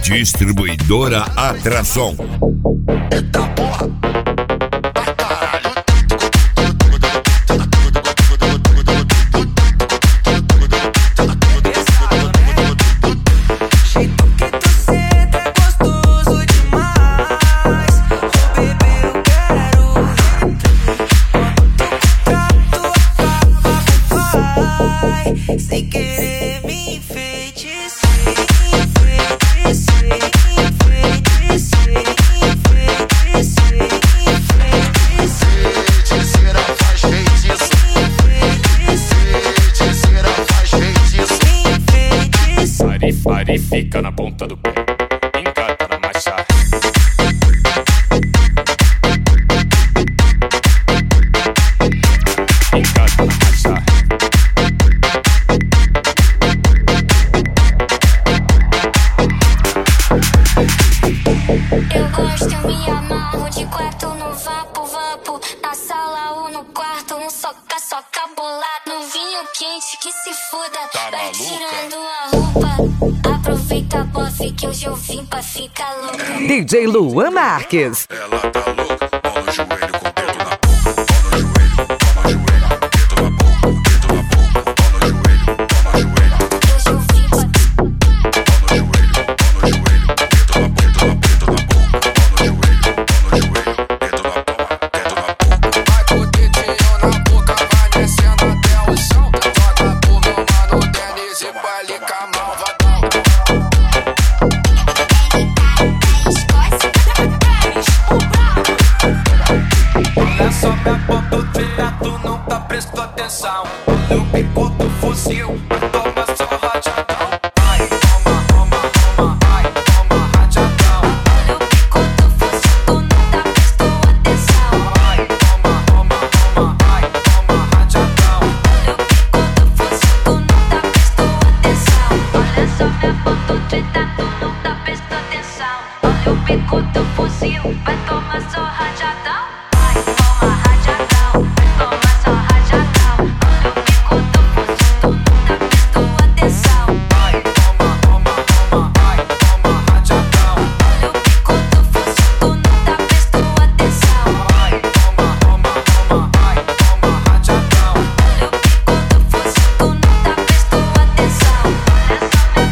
Distribuidora Atração. Eita porra! Vai caralho! Jeito que tu senta é gostoso demais. Oh bebê, eu quero. Vai, sem querer me enfeitiçar. Pare, fica na ponta do pé, encata na marcha. Encata na marcha. Eu gosto, eu me amarro de quarto no vapo, na sala ou no quarto, um soca, bolado no vinho quente que se foda. Tá vai maluca? tirando a roupa, aproveita a bofe que hoje eu vim pra ficar louca. DJ Luan Marques. Ela tá louca, mão no joelho com o dedo na boca. Mão no joelho, toma joelho, dedo na boca, dedo na boca. Mão no joelho, toma joelho. Hoje eu vim pra Mão no joelho, dedo na boca, dedo na boca. Mão no joelho, dedo na boca, dedo na boca. Vai com o dedinho na boca, vai descendo até o chão. Joga pro meu mano Denis e vai ligar malvadão. Olha só minha ponta direto, não tá prestando atenção. Olha o bico do fuzil, toma só rajadão. Vai, toma, vai, toma rajadão. olha o bico do fuzil, tu não tá prestando atenção. Vai, toma, vai, toma rajadão. Olha o bico do fuzil, tu não tá prestando atenção. Olha só minha ponta direto, tu não tá prestando atenção. Olha o bico do fuzil, vai tomar só rajadão. Vai, toma rajadão, toma só rajadão. Olha o bico do fuzil, tu não tá prestando atenção. Vai, toma, vai, toma rajadão. Olha o bico do fuzil, tu não tá prestando atenção. Vai, toma, vai, toma rajadão. Olha o bico do fuzil, tu não tá prestando atenção. Olha só minha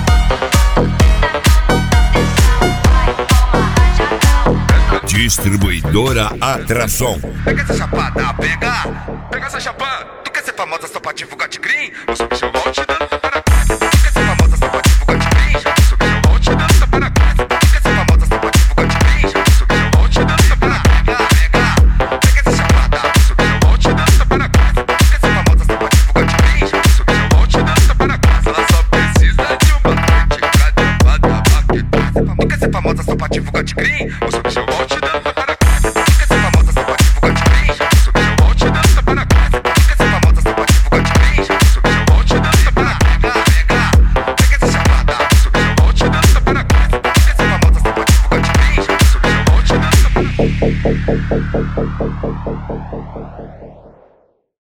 ponta, Distribuidora Atração. Pega essa chapada, pega essa chapada. Tu quer ser famosa só pra divulgar tigrinho? Eu sou bicho mal te dando tapa na cara. Tu quer ser famosa só pra divulgar tigrinho? Eu sou bicho mal te dando tapa na cara. Tu quer ser famosa só pra divulgar tigrinho? Eu sou bicho mal te dando tapa na cara. Pega essa chapada, eu sou bicho mal te dando tapa na cara. Tu quer ser famosa só pra divulgar tigrinho? Eu sou bicho mal te dando tapa na cara. Ela só precisa de uma noite pra levar da baqueta. Tu quer ser famosa só pra divulgar tigrinho? Eu sou bicho mal te dando tapa na cara. Thank you.